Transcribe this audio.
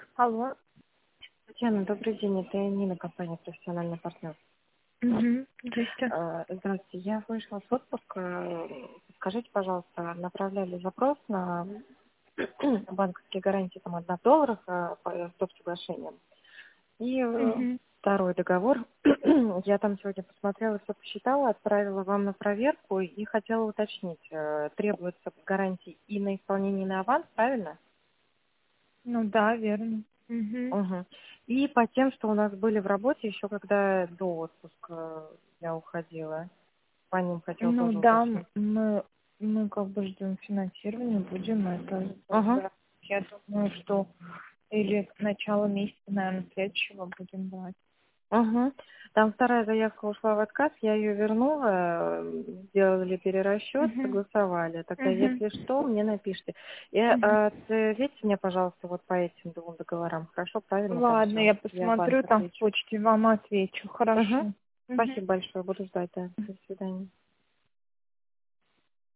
Алло. Татьяна, добрый день. Это Нина, компания «Профессиональный партнер». Угу. Здрасте. Здравствуйте. Я вышла с отпуска. Скажите, пожалуйста, направляли запрос на банковские гарантии там, от $1 по стоп соглашениям. И Угу. второй договор. Я там сегодня посмотрела, все посчитала, отправила вам на проверку и хотела уточнить. Требуется гарантии и на исполнение, и на аванс, правильно? Ну да, верно. Угу. Мгм. И по тем, что у нас были в работе еще когда до отпуска я уходила, по ним хотела Ну тоже да, уточнить. мы как бы ждем финансирования, будем это Ага. брать. Я думаю, что или к началу месяца, наверное, следующего будем брать. Угу. Там вторая заявка ушла в отказ, я ее вернула, сделали перерасчет, Угу. согласовали. Тогда, Угу. если что, мне напишите. И Угу. ответьте мне, пожалуйста, вот по этим двум договорам. Хорошо, правильно там Ладно, все? я Я в банк посмотрю там в отвечу. почте, вам отвечу. Угу. Хорошо. Угу. Спасибо большое, буду ждать, да. До свидания.